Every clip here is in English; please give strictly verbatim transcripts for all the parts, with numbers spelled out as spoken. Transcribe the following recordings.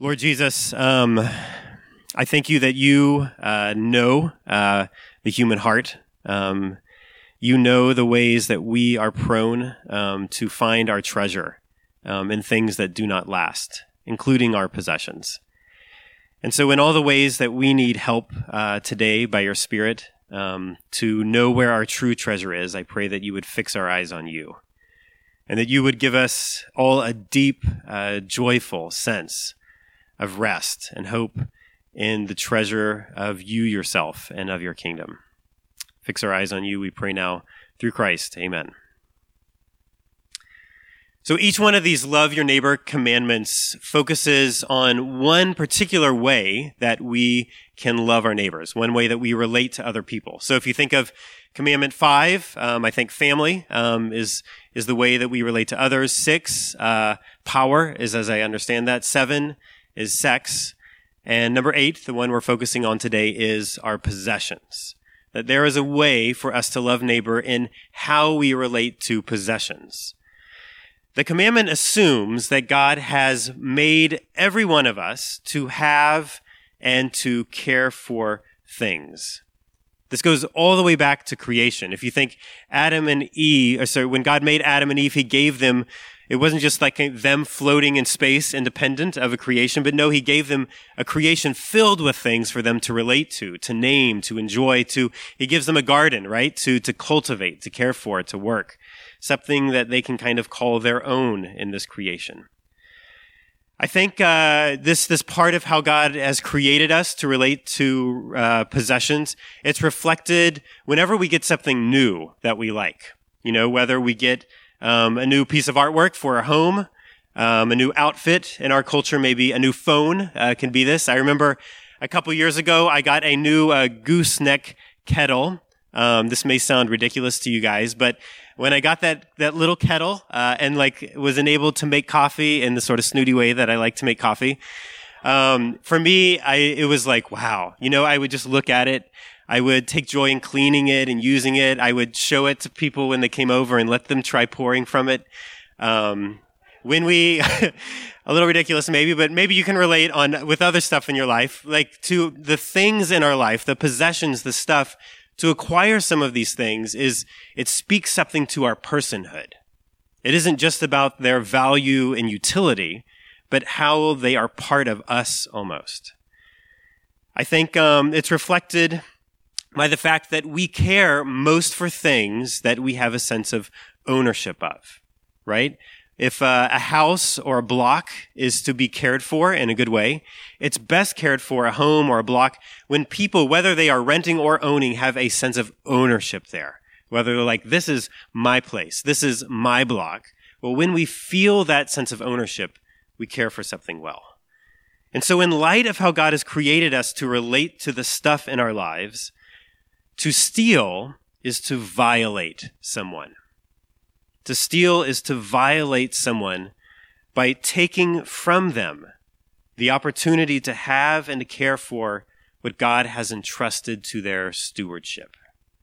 Lord Jesus, um, I thank you that you uh, know uh, the human heart. Um, you know the ways that we are prone um, to find our treasure um, in things that do not last, including our possessions. And so in all the ways that we need help uh, today by your Spirit um, to know where our true treasure is, I pray that you would fix our eyes on you and that you would give us all a deep, uh, joyful sense of rest and hope in the treasure of you yourself and of your kingdom. Fix our eyes on you, we pray now, through Christ. Amen. So each one of these love your neighbor commandments focuses on one particular way that we can love our neighbors, one way that we relate to other people. So if you think of commandment five, um, I think family um, is is the way that we relate to others. Six, uh, power is, as I understand that. Seven is sex. And number eight, the one we're focusing on today, is our possessions. That there is a way for us to love neighbor in how we relate to possessions. The commandment assumes that God has made every one of us to have and to care for things. This goes all the way back to creation. If you think Adam and Eve, or sorry, when God made Adam and Eve, he gave them, it wasn't just like them floating in space independent of a creation, but no, he gave them a creation filled with things for them to relate to, to name, to enjoy, to, he gives them a garden, right? To, to cultivate, to care for, to work. Something that they can kind of call their own in this creation. I think uh, this this part of how God has created us to relate to uh, possessions, it's reflected whenever we get something new that we like. You know, whether we get um, a new piece of artwork for our home, um, a new outfit in our culture, maybe a new phone uh, can be this. I remember a couple years ago, I got a new uh, gooseneck kettle. Um, this may sound ridiculous to you guys, but when I got that, that little kettle, uh, and like was enabled to make coffee in the sort of snooty way that I like to make coffee, um, for me, I, it was like, wow. You know, I would just look at it. I would take joy in cleaning it and using it. I would show it to people when they came over and let them try pouring from it. Um, when we, a little ridiculous maybe, but maybe you can relate on with other stuff in your life, like to the things in our life, the possessions, the stuff. To acquire some of these things is, it speaks something to our personhood. It isn't just about their value and utility, but how they are part of us almost. I think um, it's reflected by the fact that we care most for things that we have a sense of ownership of, right? If uh, a house or a block is to be cared for in a good way, it's best cared for, a home or a block, when people, whether they are renting or owning, have a sense of ownership there. Whether they're like, this is my place, this is my block. Well, when we feel that sense of ownership, we care for something well. And so in light of how God has created us to relate to the stuff in our lives, to steal is to violate someone. To steal is to violate someone by taking from them the opportunity to have and to care for what God has entrusted to their stewardship.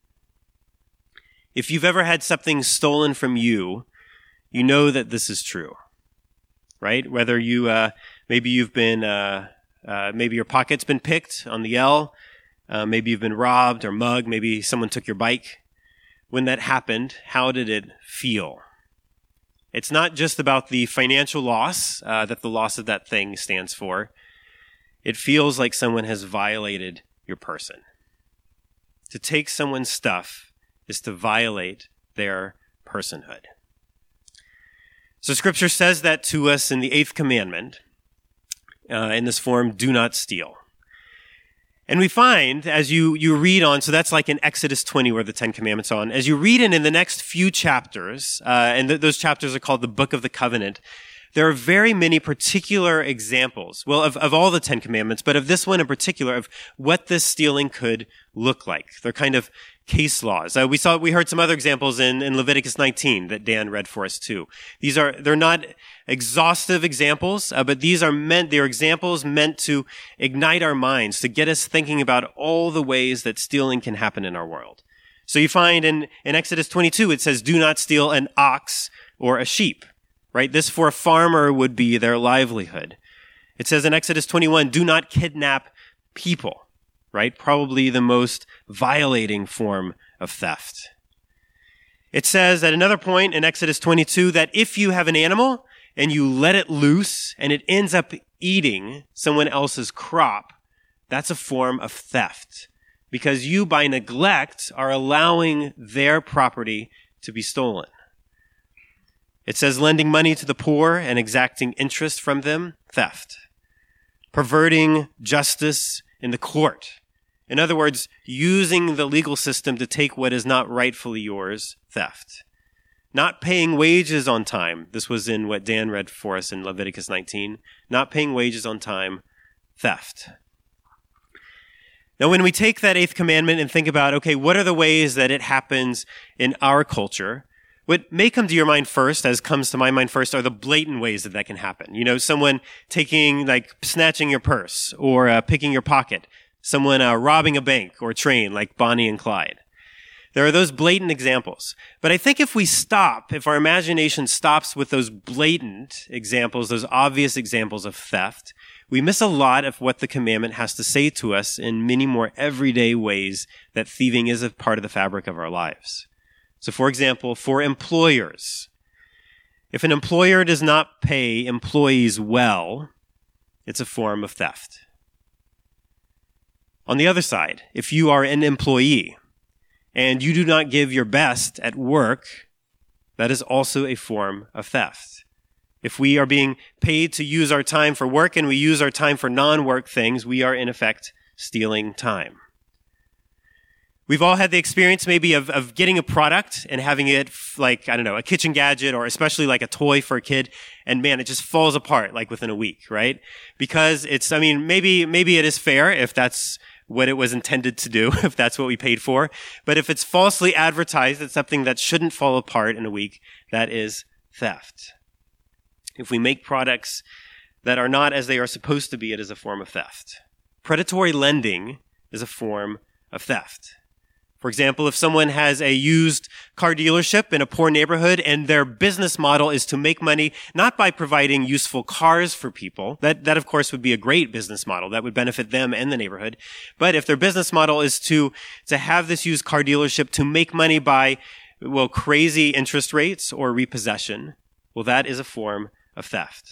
If you've ever had something stolen from you, you know that this is true, right? Whether you, uh, maybe you've been, uh, uh, maybe your pocket's been picked on the L, uh, maybe you've been robbed or mugged, maybe someone took your bike. When that happened, how did it feel? It's not just about the financial loss uh, that the loss of that thing stands for. It feels like someone has violated your person. To take someone's stuff is to violate their personhood. So Scripture says that to us in the eighth commandment, uh, in this form, do not steal. And we find, as you, you read on, so that's like in Exodus twenty where the Ten Commandments are on, as you read in in the next few chapters, uh, and th- those chapters are called the Book of the Covenant, there are very many particular examples, well, of, of all the Ten Commandments, but of this one in particular, of what this stealing could look like. They're kind of case laws. Uh, we saw, we heard some other examples in, in Leviticus nineteen that Dan read for us too. These are, they're not exhaustive examples, uh, but these are meant, they're examples meant to ignite our minds, to get us thinking about all the ways that stealing can happen in our world. So you find in, in Exodus twenty-two, it says, do not steal an ox or a sheep, right? This for a farmer would be their livelihood. It says in Exodus twenty-one, do not kidnap people, right? Probably the most violating form of theft. It says at another point in Exodus twenty-two that if you have an animal and you let it loose and it ends up eating someone else's crop, that's a form of theft because you, by neglect, are allowing their property to be stolen. It says lending money to the poor and exacting interest from them, theft. Perverting justice in the court. In other words, using the legal system to take what is not rightfully yours, theft. Not paying wages on time. This was in what Dan read for us in Leviticus nineteen. Not paying wages on time, theft. Now, when we take that eighth commandment and think about, okay, what are the ways that it happens in our culture? What may come to your mind first, as comes to my mind first, are the blatant ways that that can happen. You know, someone taking, like, snatching your purse or uh, picking your pocket. Someone uh, robbing a bank or a train, like Bonnie and Clyde. There are those blatant examples. But I think if we stop, if our imagination stops with those blatant examples, those obvious examples of theft, we miss a lot of what the commandment has to say to us in many more everyday ways that thieving is a part of the fabric of our lives. So, for example, for employers, if an employer does not pay employees well, it's a form of theft. On the other side, if you are an employee and you do not give your best at work, that is also a form of theft. If we are being paid to use our time for work and we use our time for non-work things, we are in effect stealing time. We've all had the experience maybe of, of getting a product and having it like, I don't know, a kitchen gadget or especially like a toy for a kid. And man, it just falls apart like within a week, right? Because it's, I mean, maybe, maybe it is fair if that's what it was intended to do, if that's what we paid for. But if it's falsely advertised as something that shouldn't fall apart in a week, that is theft. If we make products that are not as they are supposed to be, it is a form of theft. Predatory lending is a form of theft. For example, if someone has a used car dealership in a poor neighborhood and their business model is to make money not by providing useful cars for people, that, that of course would be a great business model. That would benefit them and the neighborhood. But if their business model is to, to have this used car dealership to make money by, well, crazy interest rates or repossession, well, that is a form of theft.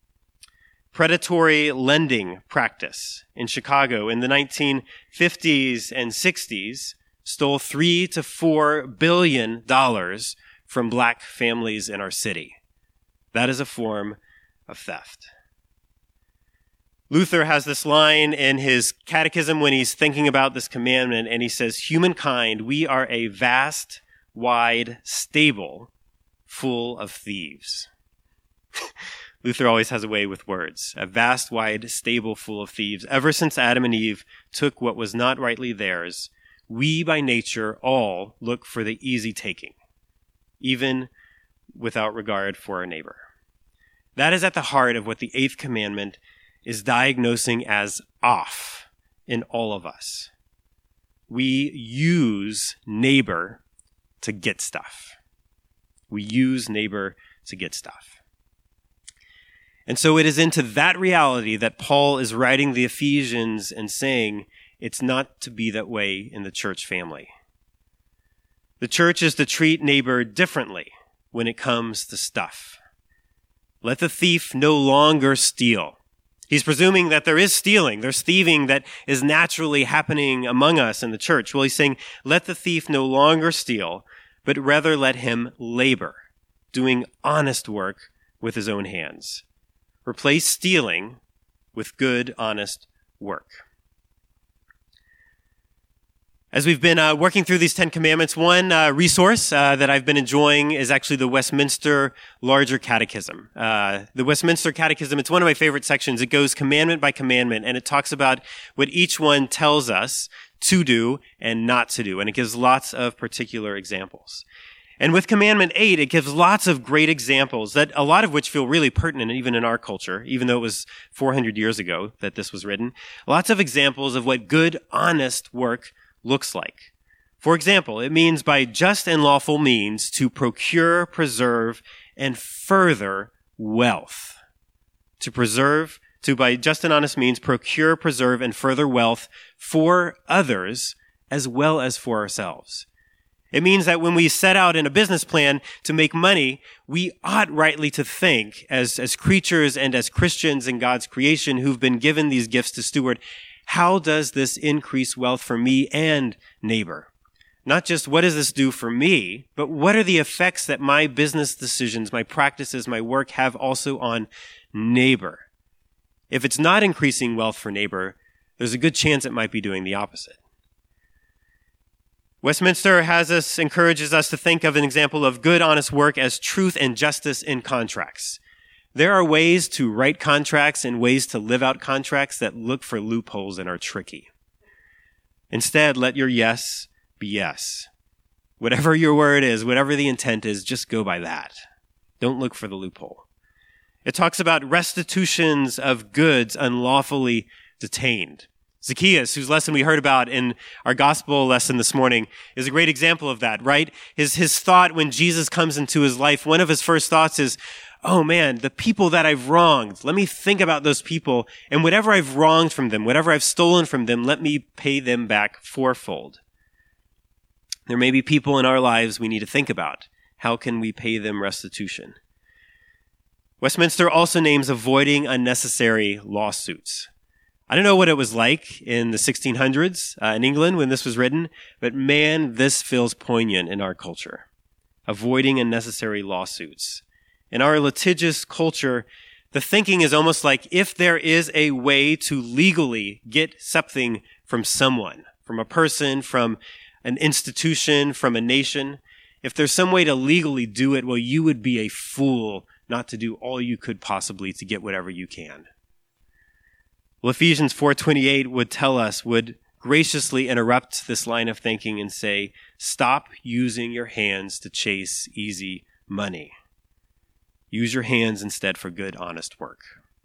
Predatory lending practice in Chicago in the nineteen fifties and sixties stole three to four billion dollars from black families in our city. That is a form of theft. Luther has this line in his catechism when he's thinking about this commandment, and he says, "Humankind, we are a vast, wide stable full of thieves." Luther always has a way with words. A vast, wide stable full of thieves. Ever since Adam and Eve took what was not rightly theirs, we by nature all look for the easy taking, even without regard for our neighbor. That is at the heart of what the eighth commandment is diagnosing as off in all of us. We use neighbor to get stuff. We use neighbor to get stuff. And so it is into that reality that Paul is writing the Ephesians and saying, it's not to be that way in the church family. The church is to treat neighbor differently when it comes to stuff. Let the thief no longer steal. He's presuming that there is stealing, there's thieving that is naturally happening among us in the church. Well, he's saying, let the thief no longer steal, but rather let him labor, doing honest work with his own hands. Replace stealing with good, honest work. As we've been uh, working through these Ten Commandments, one uh, resource uh, that I've been enjoying is actually the Westminster Larger Catechism. Uh, the Westminster Catechism, it's one of my favorite sections. It goes commandment by commandment, and it talks about what each one tells us to do and not to do, and it gives lots of particular examples. And with Commandment eight, it gives lots of great examples, that a lot of which feel really pertinent even in our culture, even though it was four hundred years ago that this was written. Lots of examples of what good, honest work looks like. For example, it means by just and lawful means to procure, preserve, and further wealth. To preserve, to, by just and honest means, procure, preserve, and further wealth for others as well as for ourselves. It means that when we set out in a business plan to make money, we ought rightly to think, as, as creatures and as Christians in God's creation who've been given these gifts to steward, how does this increase wealth for me and neighbor? Not just what does this do for me, but what are the effects that my business decisions, my practices, my work have also on neighbor? If it's not increasing wealth for neighbor, there's a good chance it might be doing the opposite. Westminster has us, encourages us to think of an example of good, honest work as truth and justice in contracts. There are ways to write contracts and ways to live out contracts that look for loopholes and are tricky. Instead, let your yes be yes. Whatever your word is, whatever the intent is, just go by that. Don't look for the loophole. It talks about restitutions of goods unlawfully detained. Zacchaeus, whose lesson we heard about in our gospel lesson this morning, is a great example of that, right? His, his thought when Jesus comes into his life, one of his first thoughts is, oh man, the people that I've wronged, let me think about those people, and whatever I've wronged from them, whatever I've stolen from them, let me pay them back fourfold. There may be people in our lives we need to think about. How can we pay them restitution? Westminster also names avoiding unnecessary lawsuits. I don't know what it was like in the sixteen hundreds uh, in England when this was written, but man, this feels poignant in our culture. Avoiding unnecessary lawsuits. In our litigious culture, the thinking is almost like if there is a way to legally get something from someone, from a person, from an institution, from a nation, if there's some way to legally do it, well, you would be a fool not to do all you could possibly to get whatever you can. Well, Ephesians four twenty-eight would tell us, would graciously interrupt this line of thinking and say, stop using your hands to chase easy money. Use your hands instead for good, honest work.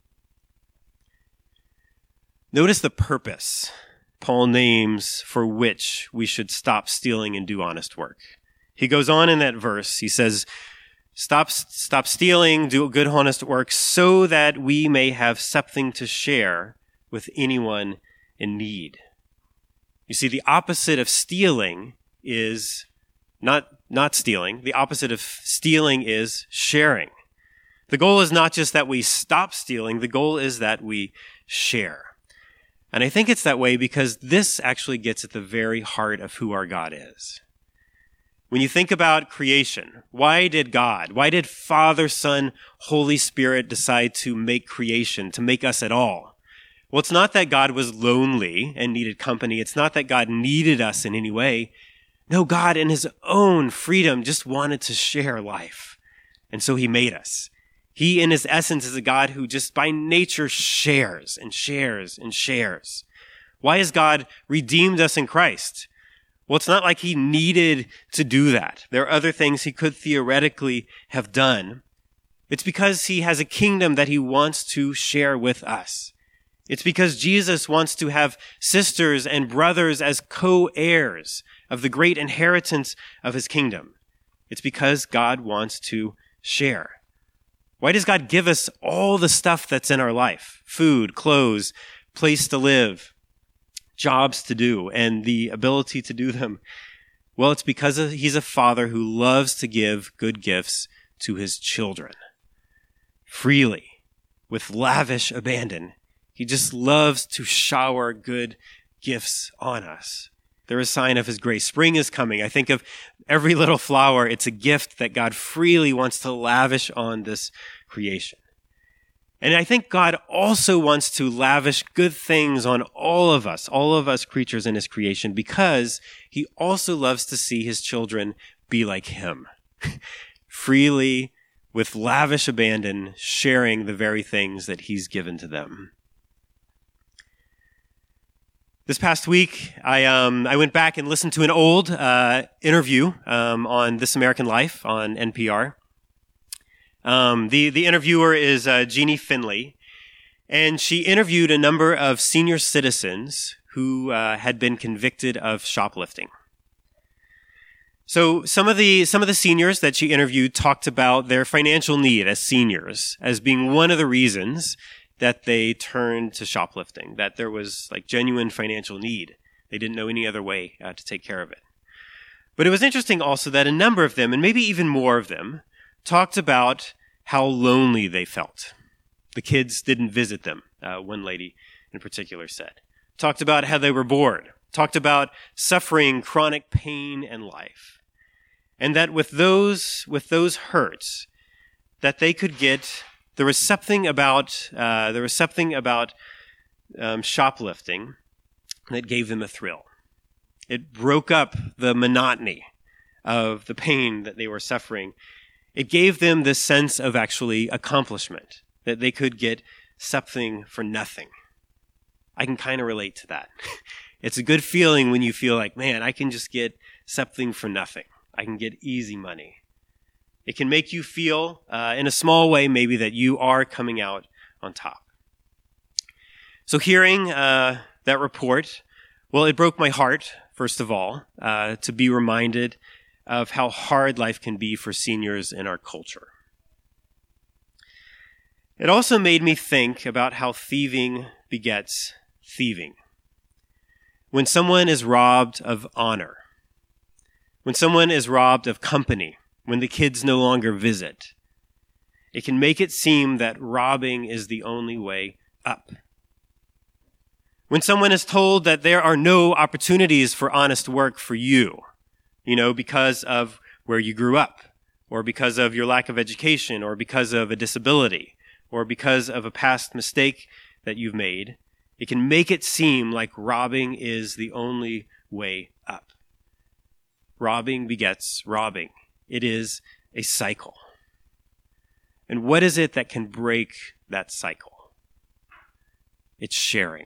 Notice the purpose Paul names for which we should stop stealing and do honest work. He goes on in that verse, he says, Stop, stop stealing, do good, honest work, so that we may have something to share with anyone in need. You see, the opposite of stealing is not, not stealing. The opposite of stealing is sharing. The goal is not just that we stop stealing. The goal is that we share. And I think it's that way because this actually gets at the very heart of who our God is. When you think about creation, why did God, why did Father, Son, Holy Spirit decide to make creation, to make us at all? Well, it's not that God was lonely and needed company. It's not that God needed us in any way. No, God in his own freedom just wanted to share life. And so he made us. He in his essence is a God who just by nature shares and shares and shares. Why has God redeemed us in Christ? Well, it's not like he needed to do that. There are other things he could theoretically have done. It's because he has a kingdom that he wants to share with us. It's because Jesus wants to have sisters and brothers as co-heirs of the great inheritance of his kingdom. It's because God wants to share. Why does God give us all the stuff that's in our life? Food, clothes, place to live, jobs to do, and the ability to do them? Well, it's because he's a father who loves to give good gifts to his children. Freely, with lavish abandon. He just loves to shower good gifts on us. They're a sign of his grace. Spring is coming. I think of every little flower. It's a gift that God freely wants to lavish on this creation. And I think God also wants to lavish good things on all of us, all of us creatures in his creation, because he also loves to see his children be like him. Freely, with lavish abandon, sharing the very things that he's given to them. This past week, I um, I went back and listened to an old uh, interview um, on This American Life on N P R. Um, the, the interviewer is uh, Jeannie Finley, and she interviewed a number of senior citizens who uh, had been convicted of shoplifting. So some of the some of the seniors that she interviewed talked about their financial need as seniors as being one of the reasons that they turned to shoplifting, that there was like genuine financial need. They didn't know any other way uh, to take care of it. But it was interesting also that a number of them, and maybe even more of them, talked about how lonely they felt. The kids didn't visit them, uh, one lady in particular said. Talked about how they were bored. Talked about suffering chronic pain in life. And that with those, with those hurts, that they could get, there was something about, uh, there was something about um, shoplifting that gave them a thrill. It broke up the monotony of the pain that they were suffering. It gave them this sense of actually accomplishment, that they could get something for nothing. I can kind of relate to that. It's a good feeling when you feel like, man, I can just get something for nothing. I can get easy money. It can make you feel, uh, in a small way, maybe that you are coming out on top. So hearing uh, that report, well, it broke my heart, first of all, uh, to be reminded of how hard life can be for seniors in our culture. It also made me think about how thieving begets thieving. When someone is robbed of honor, when someone is robbed of company, when the kids no longer visit, it can make it seem that robbing is the only way up. When someone is told that there are no opportunities for honest work for you, you know, because of where you grew up, or because of your lack of education, or because of a disability, or because of a past mistake that you've made, it can make it seem like robbing is the only way up. Robbing begets robbing. It is a cycle. And what is it that can break that cycle? It's sharing.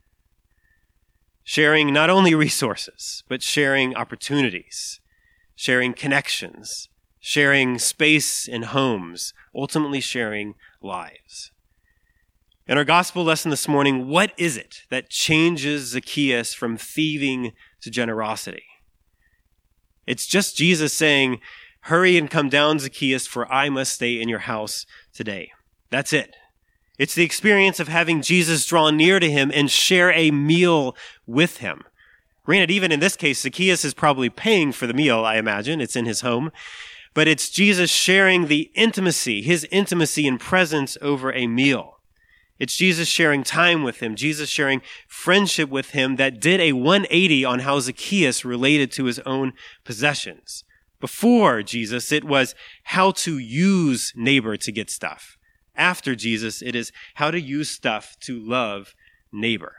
Sharing not only resources, but sharing opportunities, sharing connections, sharing space in homes, ultimately sharing lives. In our gospel lesson this morning, what is it that changes Zacchaeus from thieving to generosity? It's just Jesus saying, hurry and come down, Zacchaeus, for I must stay in your house today. That's it. It's the experience of having Jesus draw near to him and share a meal with him. Granted, even in this case, Zacchaeus is probably paying for the meal, I imagine. It's in his home. But it's Jesus sharing the intimacy, his intimacy and presence over a meal. It's Jesus sharing time with him, Jesus sharing friendship with him that did a one eighty on how Zacchaeus related to his own possessions. Before Jesus, it was how to use neighbor to get stuff. After Jesus, it is how to use stuff to love neighbor.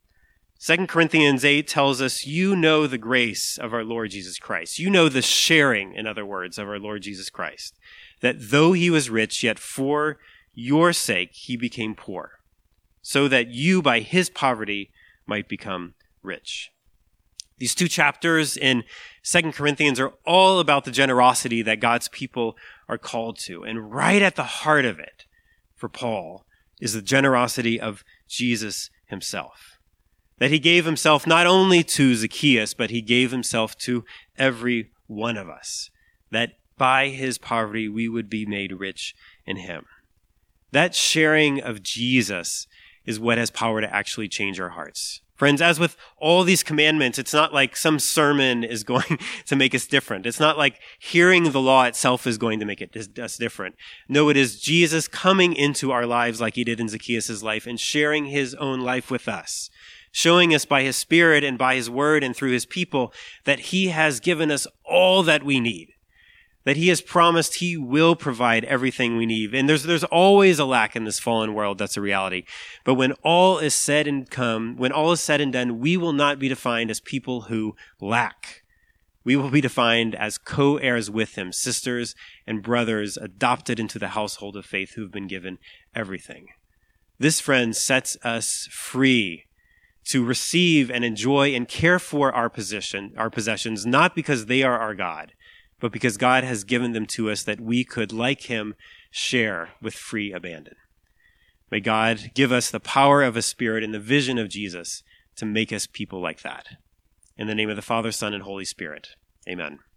Second Corinthians eight tells us, you know the grace of our Lord Jesus Christ. You know the sharing, in other words, of our Lord Jesus Christ. That though he was rich, yet for your sake he became poor, so that you by his poverty might become rich. These two chapters in Second Corinthians are all about the generosity that God's people are called to. And right at the heart of it, for Paul, is the generosity of Jesus himself. That he gave himself not only to Zacchaeus, but he gave himself to every one of us. That by his poverty we would be made rich in him. That sharing of Jesus is what has power to actually change our hearts. Friends, as with all these commandments, it's not like some sermon is going to make us different. It's not like hearing the law itself is going to make it us different. No, it is Jesus coming into our lives like he did in Zacchaeus' life and sharing his own life with us, showing us by his Spirit and by his word and through his people that he has given us all that we need. That he has promised he will provide everything we need. And there's there's always a lack in this fallen world. That's a reality. But when all is said and come, when all is said and done, we will not be defined as people who lack. We will be defined as co-heirs with him, sisters and brothers adopted into the household of faith who've been given everything. This, friends, sets us free to receive and enjoy and care for our position, our possessions, not because they are our God, but because God has given them to us that we could, like him, share with free abandon. May God give us the power of his Spirit and the vision of Jesus to make us people like that. In the name of the Father, Son, and Holy Spirit, amen.